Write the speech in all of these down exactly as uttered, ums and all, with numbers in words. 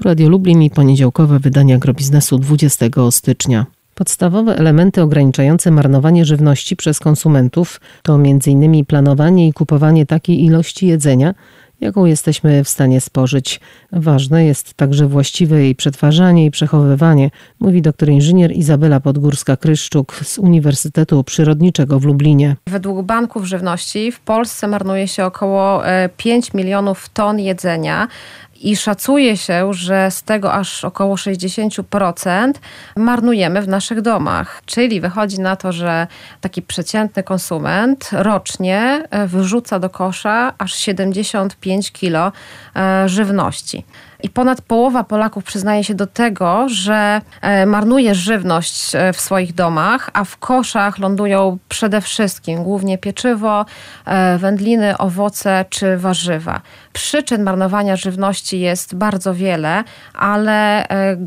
Radio Lublin i poniedziałkowe wydanie Agrobiznesu dwudziestego stycznia. Podstawowe elementy ograniczające marnowanie żywności przez konsumentów to między innymi planowanie i kupowanie takiej ilości jedzenia, jaką jesteśmy w stanie spożyć. Ważne jest także właściwe jej przetwarzanie i przechowywanie, mówi doktor inżynier Izabela Podgórska-Kryszczuk z Uniwersytetu Przyrodniczego w Lublinie. Według banków żywności w Polsce marnuje się około pięć milionów ton jedzenia. I szacuje się, że z tego aż około sześćdziesiąt procent marnujemy w naszych domach. Czyli wychodzi na to, że taki przeciętny konsument rocznie wyrzuca do kosza aż siedemdziesiąt pięć kilo żywności. I ponad połowa Polaków przyznaje się do tego, że marnuje żywność w swoich domach, a w koszach lądują przede wszystkim głównie pieczywo, wędliny, owoce czy warzywa. Przyczyn marnowania żywności jest bardzo wiele, ale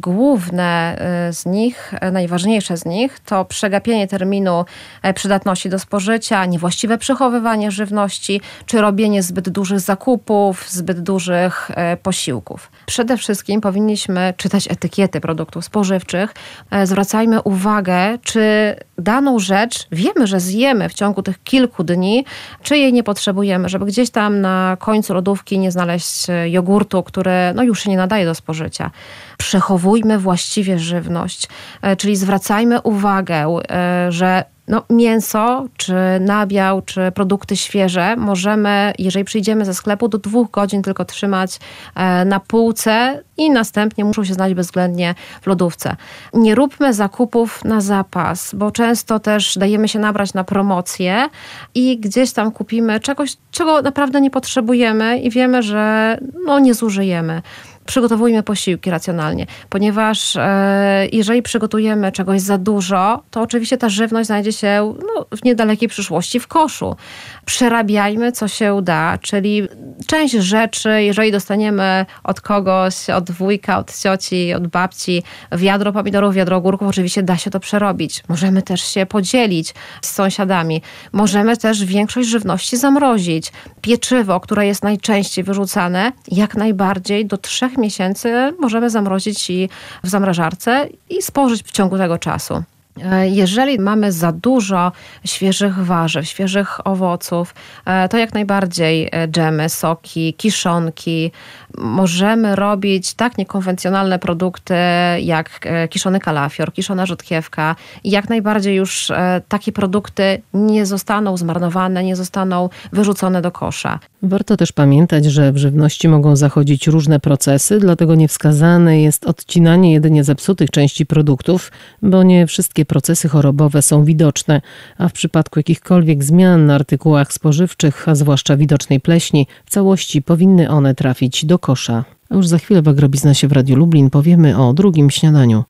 główne z nich, najważniejsze z nich to przegapienie terminu przydatności do spożycia, niewłaściwe przechowywanie żywności czy robienie zbyt dużych zakupów, zbyt dużych posiłków. Przede wszystkim powinniśmy czytać etykiety produktów spożywczych. Zwracajmy uwagę, czy daną rzecz wiemy, że zjemy w ciągu tych kilku dni, czy jej nie potrzebujemy, żeby gdzieś tam na końcu lodówki nie znaleźć jogurtu, który no już się nie nadaje do spożycia. Przechowujmy właściwie żywność, czyli zwracajmy uwagę, że No, mięso, czy nabiał, czy produkty świeże możemy, jeżeli przyjdziemy ze sklepu, do dwóch godzin tylko trzymać na półce i następnie muszą się znaleźć bezwzględnie w lodówce. Nie róbmy zakupów na zapas, bo często też dajemy się nabrać na promocje i gdzieś tam kupimy czegoś, czego naprawdę nie potrzebujemy i wiemy, że no, nie zużyjemy. Przygotowujmy posiłki racjonalnie, ponieważ e, jeżeli przygotujemy czegoś za dużo, to oczywiście ta żywność znajdzie się no, w niedalekiej przyszłości w koszu. Przerabiajmy, co się da, czyli część rzeczy, jeżeli dostaniemy od kogoś, od wujka, od cioci, od babci wiadro pomidorów, wiadro ogórków, oczywiście da się to przerobić. Możemy też się podzielić z sąsiadami. Możemy też większość żywności zamrozić. Pieczywo, które jest najczęściej wyrzucane, jak najbardziej do trzech miesięcy możemy zamrozić i w zamrażarce i spożyć w ciągu tego czasu. Jeżeli mamy za dużo świeżych warzyw, świeżych owoców, to jak najbardziej dżemy, soki, kiszonki. Możemy robić tak niekonwencjonalne produkty jak kiszony kalafior, kiszona rzodkiewka i jak najbardziej już takie produkty nie zostaną zmarnowane, nie zostaną wyrzucone do kosza. Warto też pamiętać, że w żywności mogą zachodzić różne procesy, dlatego niewskazane jest odcinanie jedynie zepsutych części produktów, bo nie wszystkie procesy chorobowe są widoczne, a w przypadku jakichkolwiek zmian na artykułach spożywczych, a zwłaszcza widocznej pleśni, w całości powinny one trafić do kosza. A już za chwilę w Agrobiznesie w Radiu Lublin powiemy o drugim śniadaniu.